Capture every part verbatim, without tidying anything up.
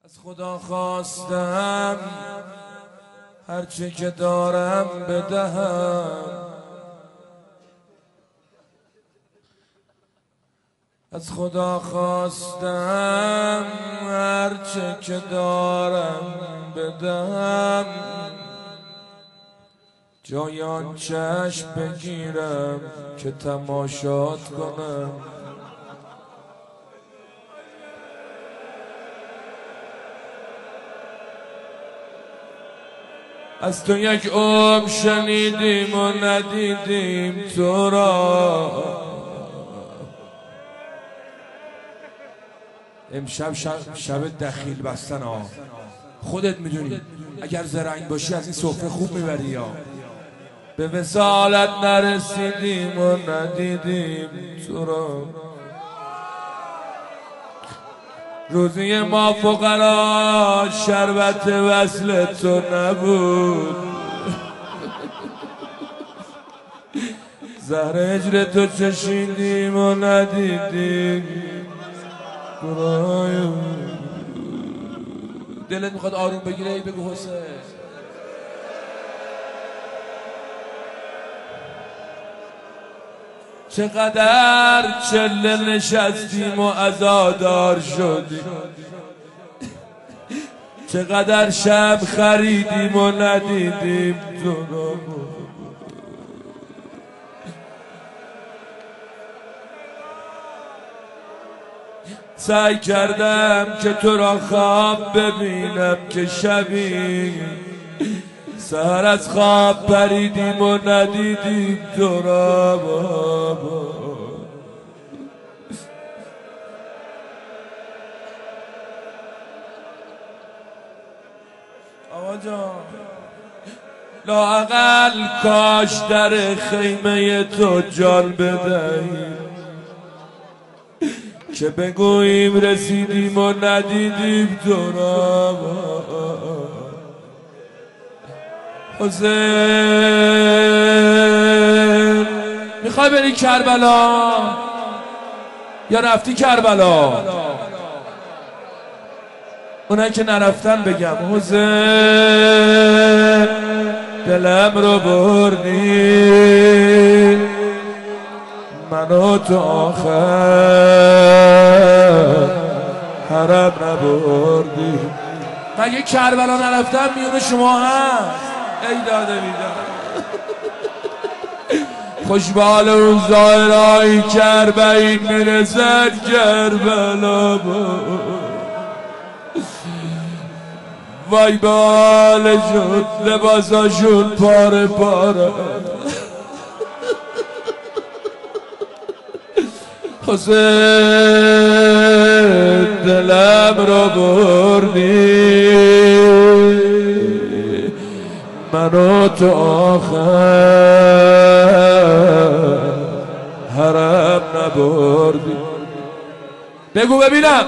از خدا خواستم هرچه که دارم بدهم، از خدا خواستم هرچه که دارم بدهم، جای آن چشم بگیرم که تماشات کنم. از تو یک عمر شنیدیم و ندیدیم تو را، امشب شب, شب دخیل بستن ها، خودت میدونی اگر زرنگ باشی از این سفره خوب میبری. یا به وصالت نرسیدیم و ندیدیم تو را، روزی ما فقرا شربت وصل تو نبود، زهر هجر تو چشیدیم و ندیدیم. دلت میخواد آروم بگیره ای بگو حسین. چقدر چله نشستیم و عزادار شدیم، چقدر شب خریدیم و ندیدیم تو را. سعی کردم که تو را خواب ببینم که شبی سحر از خواب پریدیم و ندیدیم تو را. بابا آقا جان، لااقل کاش در خیمه تو جان بدهیم که بگوییم رسیدیم و ندیدیم تو را. حسین میخوای بری کربلا یا رفتی کربلا؟ اونایی که نرفتن بگم حسین دلم رو بردی، منو تو آخر حرم نبردی. مگه کربلا نرفتم میونه شما هست؟ ای داده بیدار خوشبال اون زائرهای کربین میرسد کربلا. وای بالشون لباساشون پاره پاره. حسین دلم رو بردی، منو تو آخر حرم نبردی. بگو ببینم.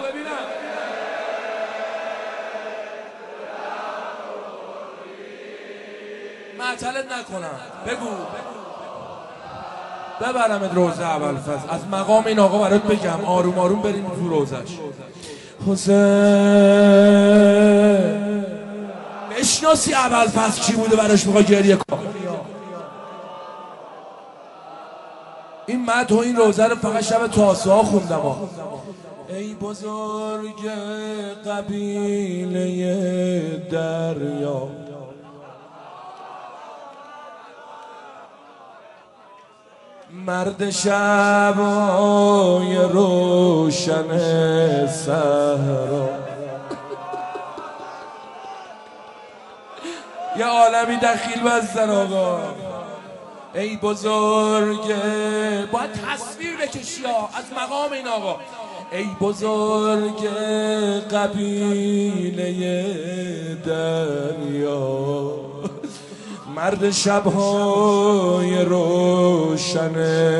معطلت نکنم، بگو ببرمت روزه ابوالفضل. از مقام این آقا برات بگم آروم آروم بریم تو روزش. حسین بشناسی ابوالفضل کی بوده براش میخوای گریه کن؟ این مدح و این روزه رو فقط شب تاسوعا خوندم ها. ای بزرگ قبیله دریا، مرد شبای روشن صحرا، یه عالمی دخیل بستن آقا. ای بزرگ، باید تصویر بکشی از مقام این آقا. ای بزرگ قبیله دریا، مرد شبهای روشن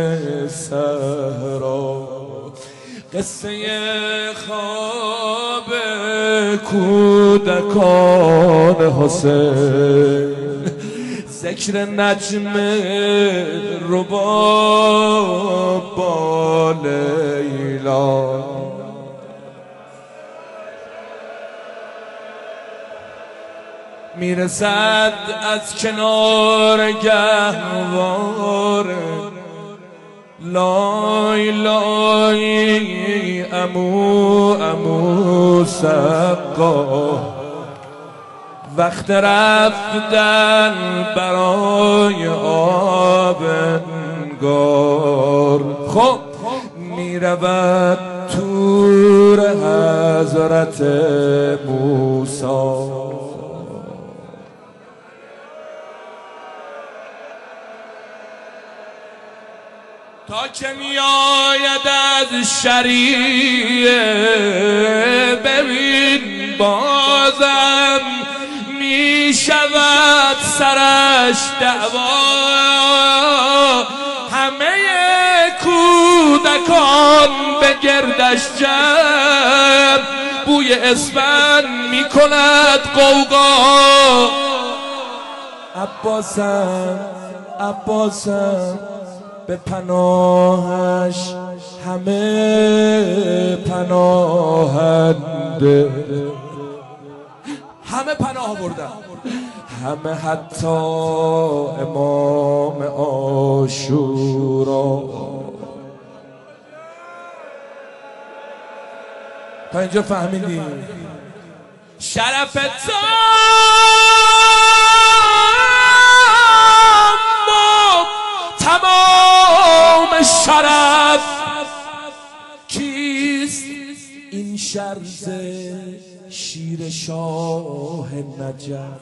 صحرا، قصه خواب کودکان حسین، ذکر نجم رباب با لیلا. میرسد از کنار گهواره لای لای امو امو سقا وقت رفتن برای آب انگار خب میرود تور حضرت موسی تا که میآید از شریعه ببین بازم میشود سرش دعوا همه کودکان به گردش جمع بوی اسفند میکند غوغا عباسم عباسم به پناهش همه پناهنده همه پناه بردن همه حتی امام عاشورا تا اینجا فهمیدیم شرف تام تمام شرف کیست این شرز شیر شاه نجف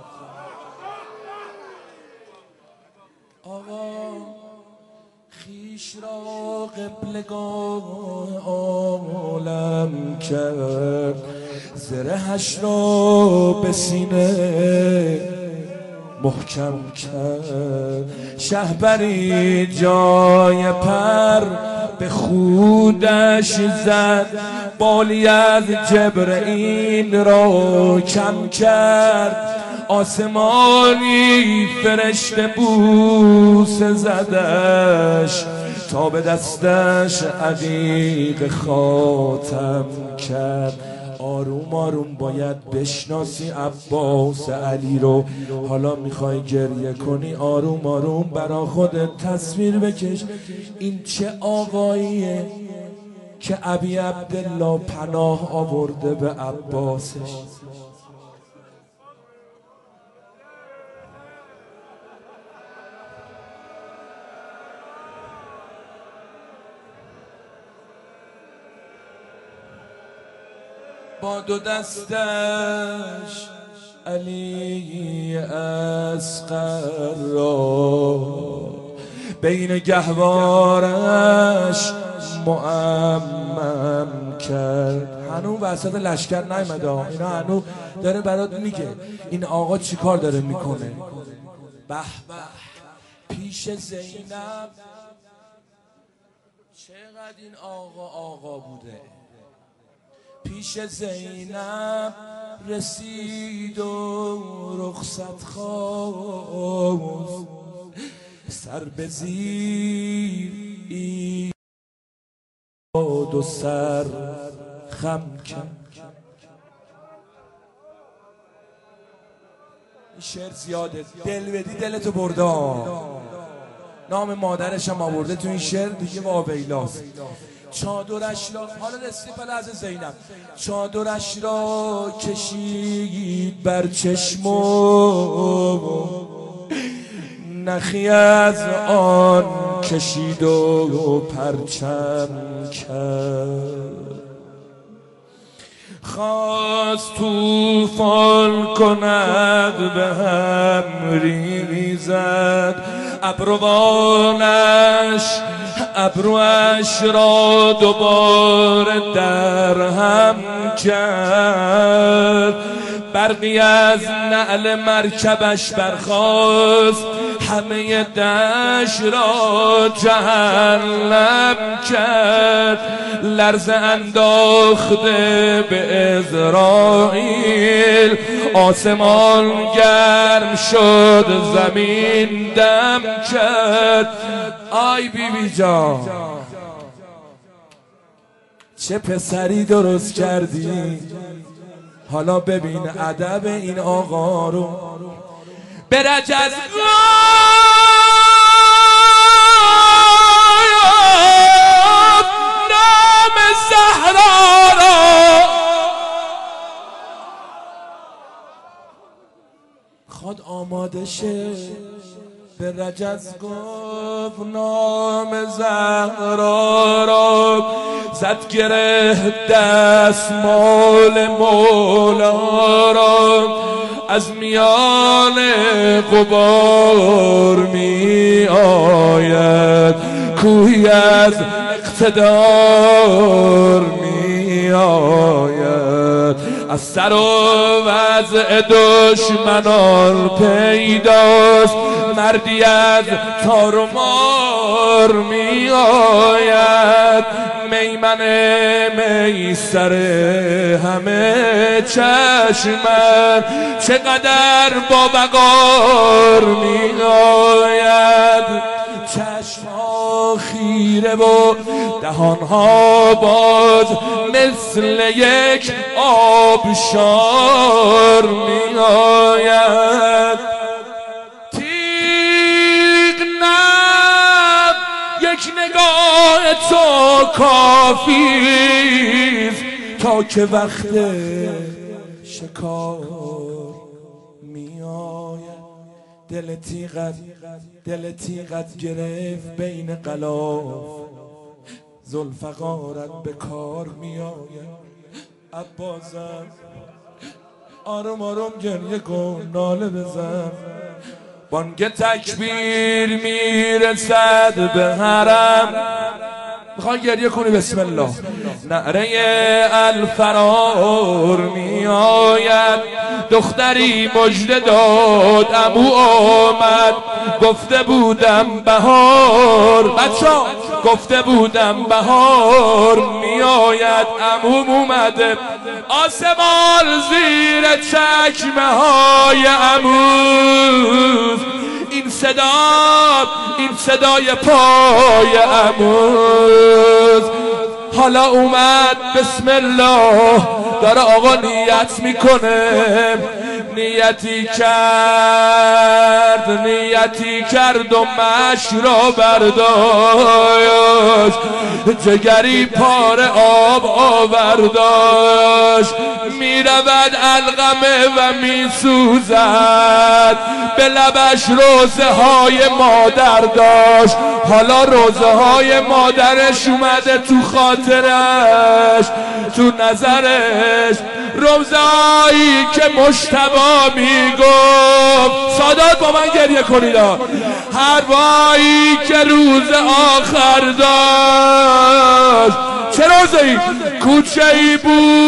آقا خیش را قبلگاه عالم کرد زرهش را به سینه محکم کرد شهبری جای پر به خودش زد بالی از جبرئیل را کم کرد آسمانی فرشته بوسه زدش تا به دستش عقیق خاتم کرد آروم آروم باید بشناسی عباس علی رو حالا میخوای گریه کنی آروم آروم برا خودت تصویر بکش این چه آقاییه که ابی عبدالله پناه آورده به عباسش با دو دستش علی اصغر را بین گهوارش معمم کرد هنو وسط لشکر نیامده اینا هنو داره برات میگه این آقا چی کار داره میکنه به به پیش زینب چقدر این آقا آقا بوده پیش زینب رسید و رخصت خواست سر به زیر ایستاد و سر خم کرد این شعر زیاده دل بدی دلتو برده نام مادرش هم آورده تو این شعر دیگه واویلاست چادرش را حالا رسید به لحظه زینب چادرش را کشید بر چشم و نخی از آن کشید و پرچم کرد خواست طوفان کند به هم ریزد ابروانش ابروش را دوباره در هم کرد برقی از نعل مرکبش برخاست همه دشت را جهنم کرد لرزه انداخته به عزراییل آسمان گرم شد زمین دم کرد آی بی بی جان چه پسری درست کردی حالا ببین ادب این آقا رو. به رجز نام زهرا را خود آماده شه. به رجز گفت نام زهرا را، زد گره دستمال مولا را، از میان غبار می آید کوهی از اقتدار می آید. از سر و وضع دشمنان پیداست، مردی از تار و مار می آید. میمن میسر همه چشمم، چقدر با وقار می آید. چشم‌ها خیره و دهان‌ها باز، مثل یک آبشار می آید. تیغ نب یک نگاه تو کافیست، تا که وقت شکار می آید. دل تیغت دل تیغت گرفت بین غلاف، ذوالفقارت به کار می آید. عباسم آروم آروم گریه کن، ناله بزن. بانگ تکبیر میرسد به حرم، میخوای گریه کنی بسم الله. نعره الفرار می آید. دختری مژده داد عمو آمد، گفته بودم بهار. بچه‌ها گفته بودم بهار می آید. عموم اومده آسمان زیر چکمه های عمو. این صدا این صدای پای عموز. حالا اومد بسم الله، داره آقا نیت میکنه. نیتی کرد نیتی کرد و مش را برداشت، جگری پار آب آورداشت. میرود علقمه و میسوزد، به لبش روزه های مادر داشت. حالا روزه های مادرش اومده تو خاطرش، تو نظرش. روزایی که مجتبی میگفت، سادات با من گریه کنید، هر وایی که روز آخر داشت. چه روزی؟ کوچه ای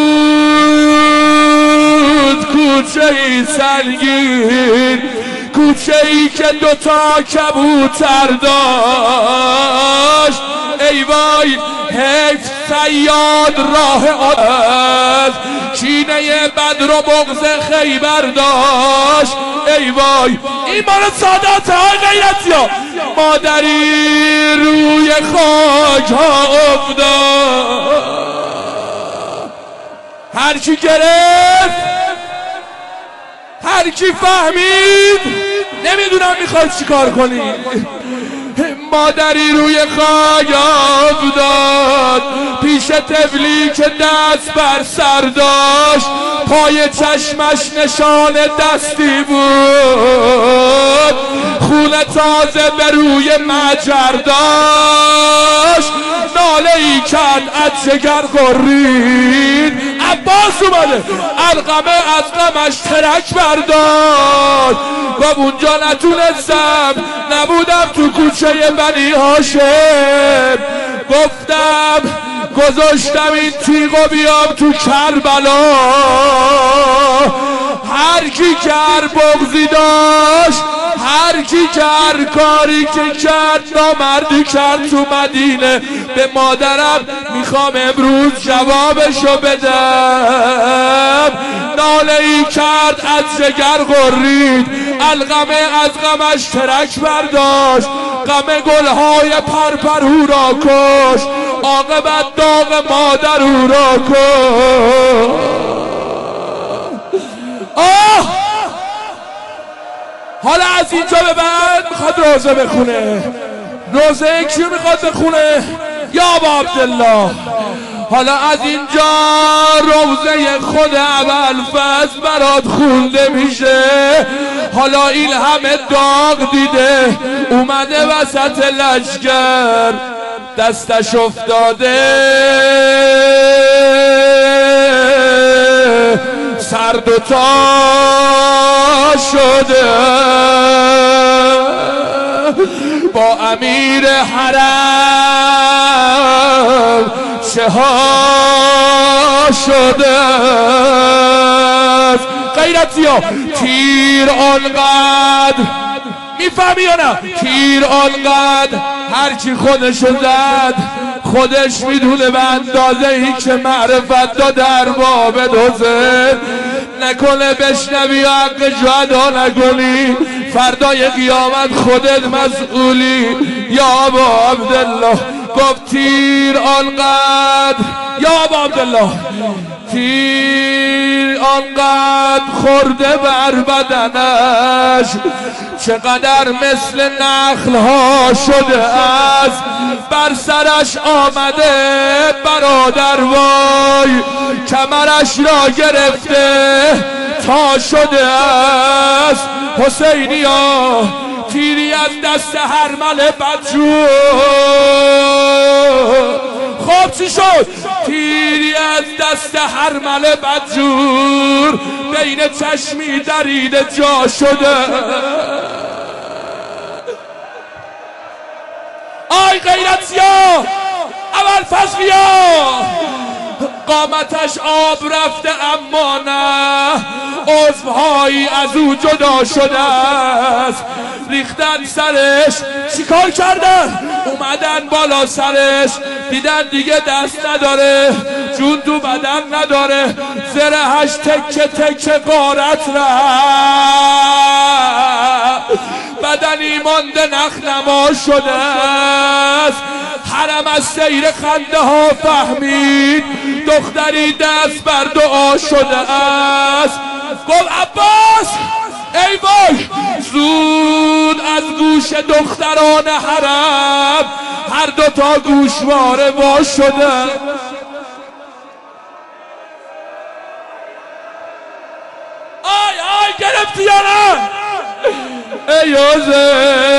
بود، کوچه ای سنگین، کوچه ای که دوتا کبوتر داشت. ای وای حیف صیاد راه آد، کینه بدر و بغض خیبر داشت. ای وای این مال سادات های غیرتی ها. مادری روی خاک ها افتاد، هر کی گرفت هر کی فهمید، نمیدونم میخواد چیکار کنی. مادری روی خاک افتاد، پیش طفلی که دست بر سر داشت. پای چشمش نشان دستی بود، خون تازه به روی مجر داشت. ناله ای کرد از جگر غرید. عباس اومده علقمه از غمش ترک برداشت. و اونجا نتونستم، نبودم تو کوچه بنی هاشم. گفتم گذاشتم این تیغو بیام تو کربلا. هر کی کر بغضی داشت، هر کی کر کاری که کرد نامردی کرد تو مدینه. به مادرم میخوام امروز جوابشو بدم. ناله ای کرد از جگر غرید، علقمه از غمش ترک برداشت. غم گلهای پرپر او را کش، عاقبت داغ مادر او را کش. حالا از اینجا به بعد میخواد روزه بخونه. روزه کیو میخواد بخونه؟ یا ابا عبدالله. حالا از اینجا روزه خود ابوالفضل برات خونده میشه. حالا این همه داغ دیده، اومده وسط لشکر، دستش افتاده سر دوتا شده، با امیر حرم چه ها شده. غیرتی ها تیر آنقدر، میفهمی یا نه؟ تیر آنقدر هرچی خودشو زد خودش میدونه به اندازه ای که معرفت دا در باب دوزه نکنه بشنوی و حق جهدا نکنی، فردای قیامت خودت مسئولی. یا ابا عبدالله گفت تیر آنقدر، یا ابا عبدالله تیر آنقدر خورده بر بدنش چقدر مثل نخل ها شده است، بر سرش آمده برادر وای، کمرش را گرفته تا شده است. حسینیا تیری از دست هرمل بدجور، خب چی شد؟ تیری از دست هرمل بدجور بین چشمی دریده جا شده. آی غیرتیا ابوالفضلیا، قامتش آب رفته اما نه عضوهایی از او جدا شده است. ریختن سرش، چیکار کردن؟ اومدن بالا سرش، دیدن دیگه دست نداره، جون تو بدن نداره، زرهش تکه تکه غارت رفت، بدنی مانده نخنما شده است. حرم از سیر خنده ها فهمید دختری دست بر دعا شده است. گفت عباس ای وای، زود از گوش دختران حرم هر دوتا گوشواره وا شده. آی آی گرفتی یا نه؟ ای یوزه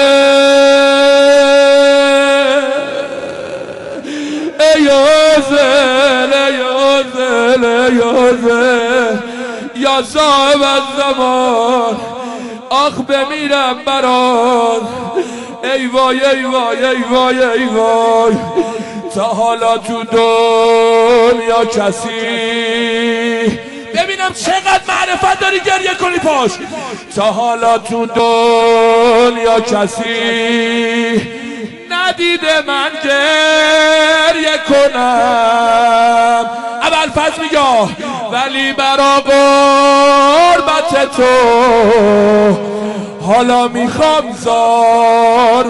ای یوزه ای یوزه ای یوزه یا صاحب الزمان، آخ بمیرم برات. ای وای ای وای ای وای ای وای، تا حالا تو دنیا کسی، ببینم چقدر معرفت داری گریه کنی پاش، تا حالا تو دنیا کسی ندیده من گریه کنم. ابوالفضل میگه ولی برا غربت تو حالا میخوام زار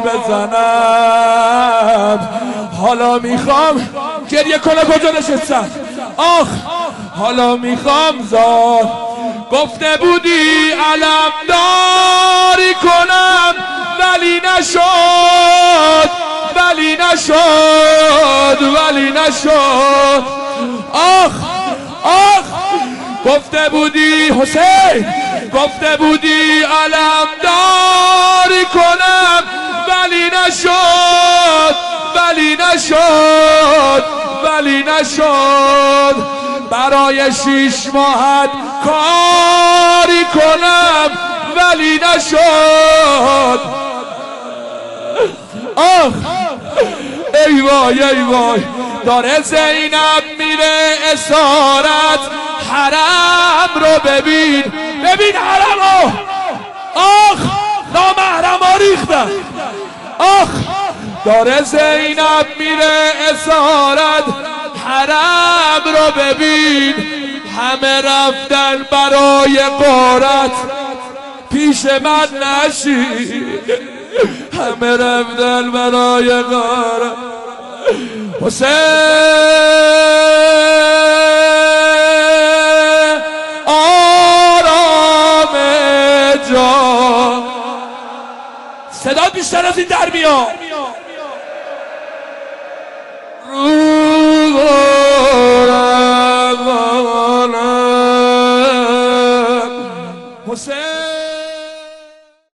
بزنم، حالا میخوام گریه کنه. کجا نشستم؟ آخ حالا میخوام زار. گفته بودی علمداری کنم ولی نشد، ولی نشد، ولی نشد. آخ آخ گفته بودی حسین، گفته بودی علمداری کنم ولی نشد، ولی نشد، ولی نشد. برای شیش ماهت کاری کنم ولی نشد. آخ ای وای ای وای، داره زینب میره اسارت، حرم رو ببین، ببین حرم رو. آخ نامحرم ها ریختن. آخ داره زینب میره اسارت، حرم رو ببین، همه رفتن برای غارت، پیش من نشی، همه رفتن برای غارت. حسین آرام جان، صدات بیشتر از این در بیا. حسین